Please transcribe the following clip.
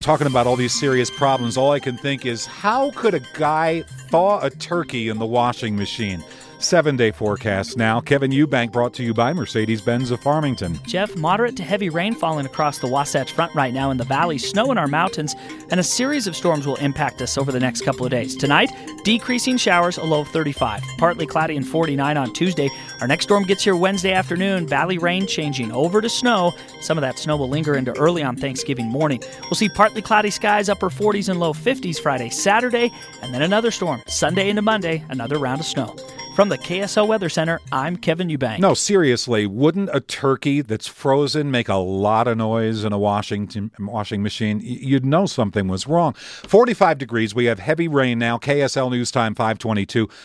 Talking about all these serious problems, all I can think is, how could a guy thaw a turkey in the washing machine? 7-day forecast now. Kevin Eubank, brought to you by Mercedes-Benz of Farmington. Jeff, moderate to heavy rain falling across the Wasatch Front right now in the valley, snow in our mountains, and a series of storms will impact us over the next couple of days. Tonight, decreasing showers, a low of 35. Partly cloudy and 49 on Tuesday. Our next storm gets here Wednesday afternoon. Valley rain changing over to snow. Some of that snow will linger into early on Thanksgiving morning. We'll see partly cloudy skies, upper 40s and low 50s Friday, Saturday, and then another storm. Sunday into Monday, another round of snow. From the KSL Weather Center, I'm Kevin Eubank. No, seriously, wouldn't a turkey that's frozen make a lot of noise in a washing machine? You'd know something was wrong. 45 degrees. We have heavy rain now. KSL News Time 522.